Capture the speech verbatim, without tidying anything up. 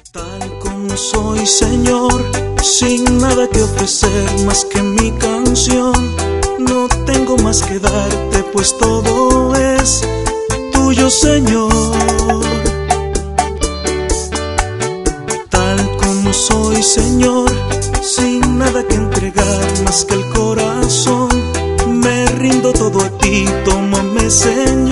Tal como soy, Señor, sin nada que ofrecer más que mi canción. No tengo más que darte, pues todo es tuyo, Señor. Tal como soy, Señor, sin nada que entregar más que el corazón. Me rindo todo a ti, tómame, Señor.